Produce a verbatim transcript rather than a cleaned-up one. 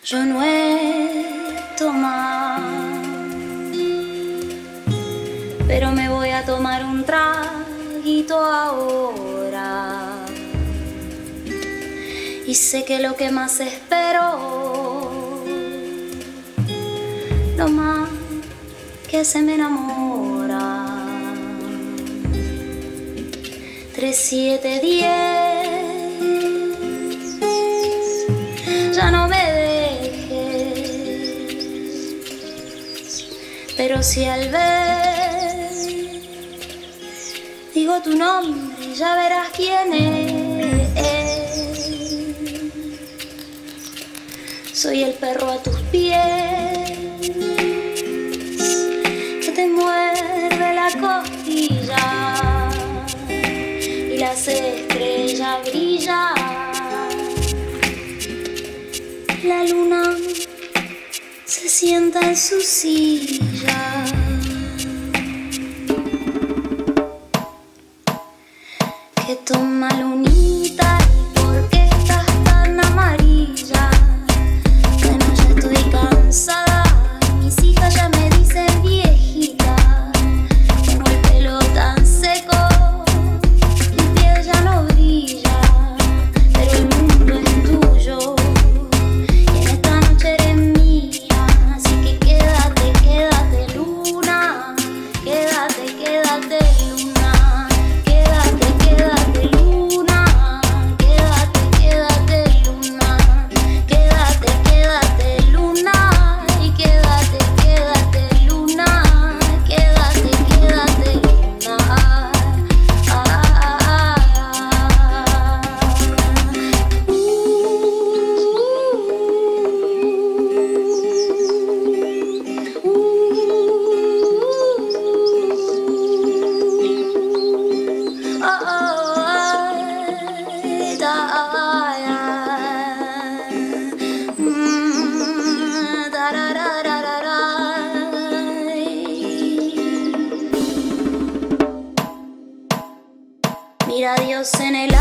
yo no he tomado, pero me voy a tomar un traguito ahora. Y sé que lo que más espero, lo más que se me enamora. Tres, siete, diez, ya no me dejes, pero si al ver digo tu nombre ya verás quién es. Soy el perro a tus pies que te muerde la costilla y las estrellas brillan. La luna se sienta en su silla. Que toma lunita y por qué estás tan amarilla. Bueno, ya estoy cansada, mis hijas ya me dicen viejita. Tengo el pelo tan seco, mi piel ya no brilla, pero el mundo es tuyo y en esta noche eres mía. Así que quédate, quédate luna, quédate, quédate luna, quédate, quédate luna, quédate, quédate luna, quédate, quédate luna y quédate, quédate luna, quédate, quédate luna. Ah, ah, uh, uh, uh, uh. Mira a Dios en el